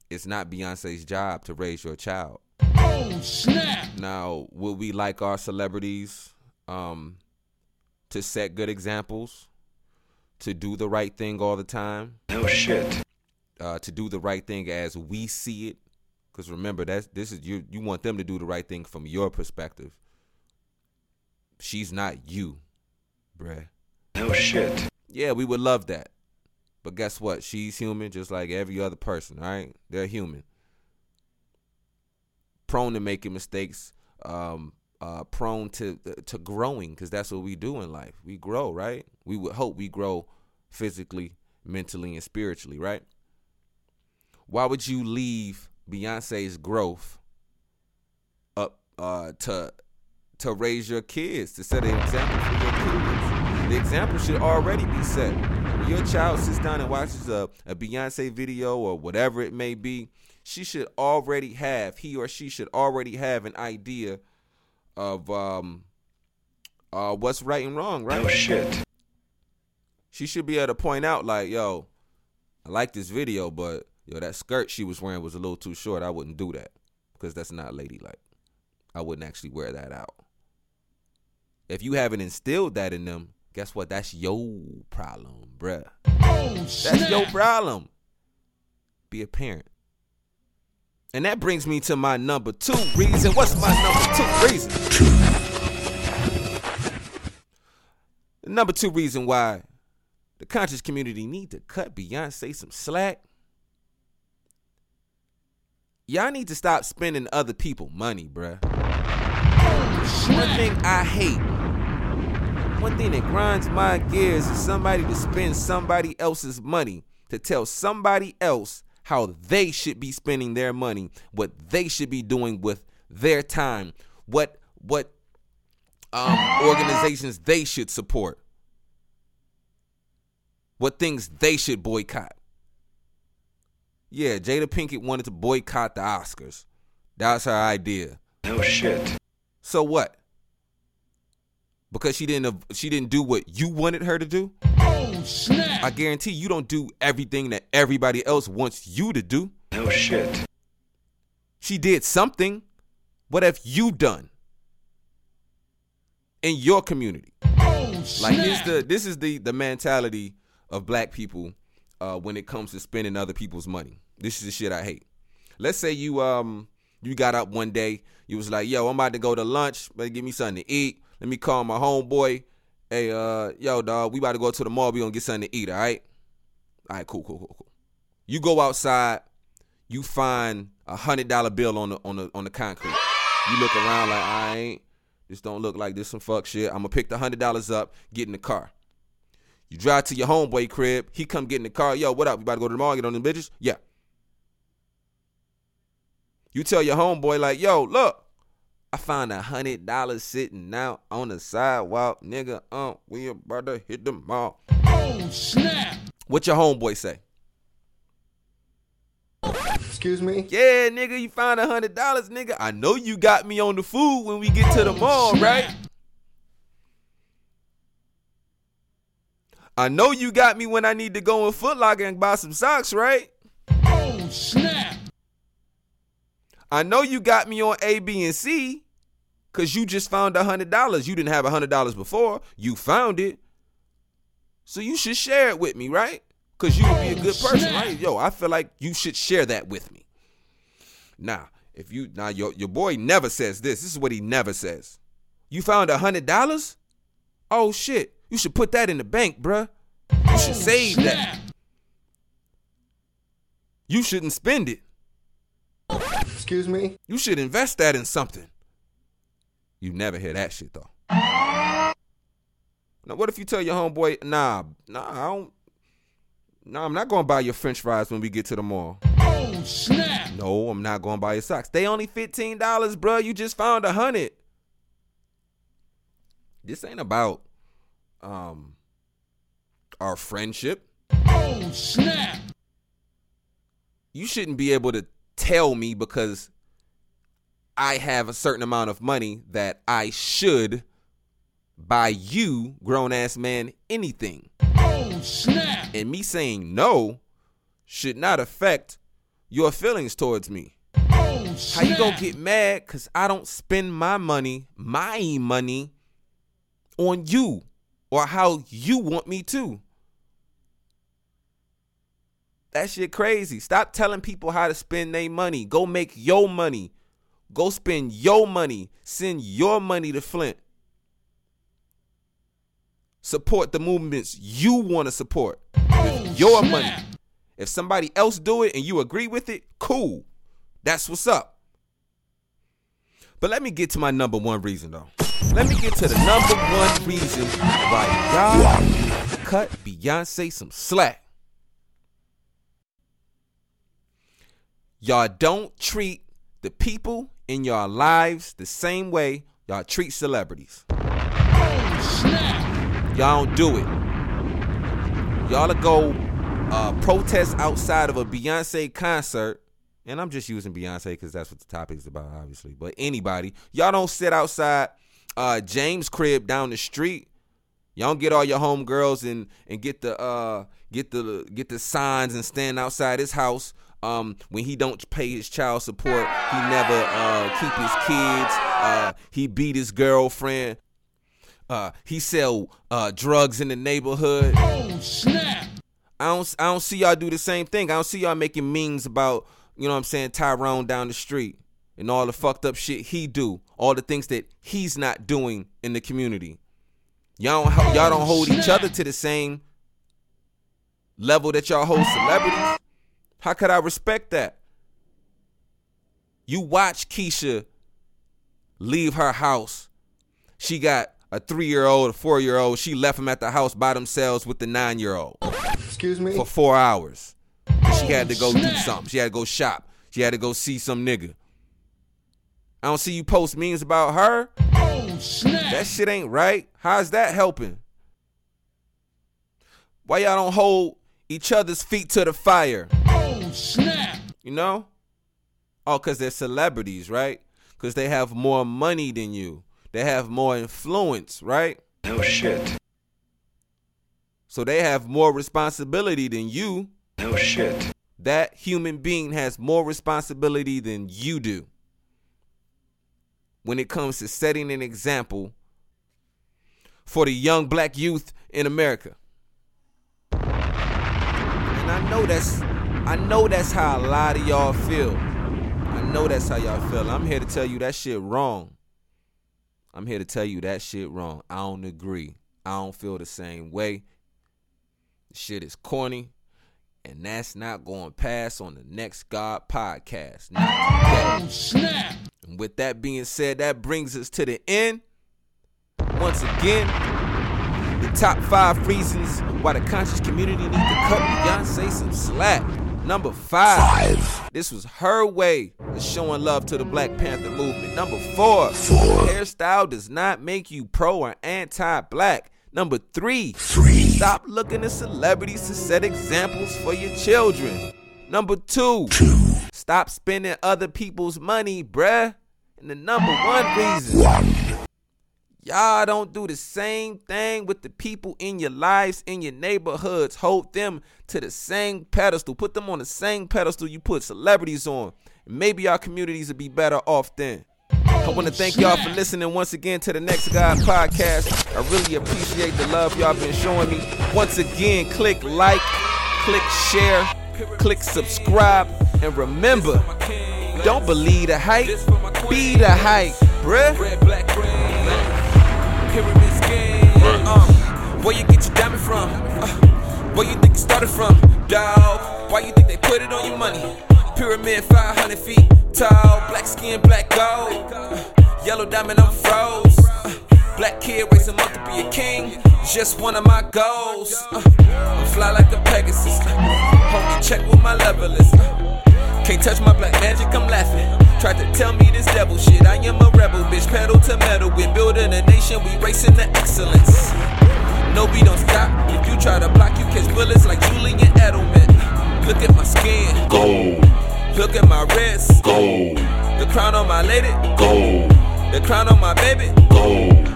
it's not Beyonce's job to raise your child. Oh, snap! Now, would we like our celebrities to set good examples, to do the right thing all the time? No shit. To do the right thing as we see it, because remember this is you want them to do the right thing from your perspective. She's not you, bruh. No shit. Yeah, we would love that, but guess what? She's human, just like every other person. All right, they're human, prone to making mistakes, prone to growing, because that's what we do in life. We grow, right? We would hope we grow physically, mentally, and spiritually, right? Why would you leave Beyonce's growth up to raise your kids, to set an example for your kids? The example should already be set. When your child sits down and watches a Beyonce video or whatever it may be, he or she should already have an idea of what's right and wrong, right? No shit. She should be able to point out, like, yo, I like this video, but yo, that skirt she was wearing was a little too short. I wouldn't do that because that's not ladylike. I wouldn't actually wear that out. If you haven't instilled that in them, guess what? That's your problem, bruh. Oh, that's your problem. Be a parent. And that brings me to my number 2 reason. What's my number 2 reason? The number 2 reason why the conscious community need to cut Beyonce some slack. Y'all need to stop spending other people's money, bruh. One thing I hate, one thing that grinds my gears is somebody to spend somebody else's money, to tell somebody else how they should be spending their money, what they should be doing with their time, what organizations they should support, what things they should boycott. Yeah, Jada Pinkett wanted to boycott the Oscars. That was her idea. No shit. So what? Because she didn't do what you wanted her to do? Oh, snap. I guarantee you don't do everything that everybody else wants you to do. No shit. She did something. What have you done in your community? Oh, snap. Like this is the mentality of black people when it comes to spending other people's money. This is the shit I hate. Let's say you got up one day, you was like, yo, I'm about to go to lunch, better give me something to eat. Let me call my homeboy. Hey, yo, dog, we about to go to the mall. We gonna get something to eat, all right? All right, cool. You go outside, you find $100 bill on the concrete. You look around like, this don't look like this some fuck shit. I'm gonna pick the $100 up, get in the car. You drive to your homeboy crib. He come get in the car. Yo, what up? You about to go to the mall, get on them bitches? Yeah. You tell your homeboy like, yo, look, I found $100 sitting out on the sidewalk, nigga. We about to hit the mall. Oh, snap. What your homeboy say? Excuse me? Yeah, nigga, you found $100, nigga. I know you got me on the food when we get to the mall, right? I know you got me when I need to go in Foot Locker and buy some socks, right? Oh, snap. I know you got me on A, B, and C because you just found $100. You didn't have $100 before. You found it. So you should share it with me, right? Because you would be a good person, right? Yo, I feel like you should share that with me. Now, your boy never says this. This is what he never says. You found $100? Oh, shit. You should put that in the bank, bruh. You should save that. You shouldn't spend it. Excuse me? You should invest that in something. You never hear that shit, though. Now, what if you tell your homeboy, nah, I'm not going to buy your french fries when we get to the mall. Oh, snap. No, I'm not going to buy your socks. They only $15, bro. You just found $100. This ain't about our friendship. Oh, snap. You shouldn't be able to tell me because I have a certain amount of money that I should buy you, grown-ass man, anything. Oh, snap. And me saying no should not affect your feelings towards me? Oh, How you gonna get mad because I don't spend my money on you or how you want me to? That shit crazy. Stop telling people how to spend their money. Go make your money. Go spend your money. Send your money to Flint. Support the movements you want to support with your money. If somebody else do it and you agree with it, cool. That's what's up. But let me get to my number one reason, though. Let me get to the number one reason why y'all cut Beyonce some slack. Y'all don't treat the people in your lives the same way y'all treat celebrities. Y'all don't do it. Y'all go protest outside of a Beyonce concert. And I'm just using Beyonce because that's what the topic is about, obviously. But anybody, y'all don't sit outside James' crib down the street. Y'all don't get all your homegirls and get the signs and stand outside his house. When he don't pay his child support, he never keep his kids. He beat his girlfriend. He sell drugs in the neighborhood. Oh, snap. I don't see y'all do the same thing. I don't see y'all making memes about, you know what I'm saying, Tyrone down the street and all the fucked up shit he do, all the things that he's not doing in the community. Y'all don't hold each other to the same level that y'all hold celebrities. How could I respect that? You watch Keisha leave her house. She got a 3-year-old, a 4-year-old. She left them at the house by themselves with the 9-year-old. Excuse me? For 4 hours. She had to go do something. She had to go shop. She had to go see some nigga. I don't see you post memes about her. Oh, snap. That shit ain't right. How's that helping? Why y'all don't hold each other's feet to the fire? Oh, snap. You know? Oh, because they're celebrities, right? Because they have more money than you. They have more influence, right? No shit. So they have more responsibility than you. No shit. That human being has more responsibility than you do when it comes to setting an example for the young black youth in America. And I know that's how a lot of y'all feel. I know that's how y'all feel. I'm here to tell you that shit wrong. I'm here to tell you that shit wrong. I don't agree. I don't feel the same way. The shit is corny. And that's not going to pass on the Next God podcast. Oh, snap. And with that being said, that brings us to the end. Once again, the top 5 reasons why the conscious community needs to cut Beyonce some slack. Number 5. This was her way of showing love to the Black Panther movement. Number 4. Hairstyle does not make you pro or anti-black. Number 3. Stop looking to celebrities to set examples for your children. Number 2. Stop spending other people's money, bruh. And the number 1 reason. Y'all don't do the same thing with the people in your lives, in your neighborhoods. Hold them to the same pedestal. Put them on the same pedestal you put celebrities on. Maybe our communities would be better off then. I want to thank y'all for listening once again to the Next God podcast. I really appreciate the love y'all been showing me. Once again, click like, click share, click subscribe, and remember, don't believe the hype, be the hype, bruh. Where you get your diamond from? Where you think it started from? Dawg, why you think they put it on your money? Pyramid 500 feet tall, black skin, black gold, yellow diamond, I'm froze. Black kid raising up to be a king, just one of my goals. I'm fly like the Pegasus, hold me check what my level is. Can't touch my black magic, I'm laughing. Tried to tell me this devil shit, I am a rebel, bitch, pedal to metal. We're building a nation, we racing to excellence. No, we don't stop, if you try to block, you catch bullets like Julian Edelman. Look at my skin, Gold. Look at my wrist, Gold. the crown on my lady, Gold. the crown on my baby, Gold.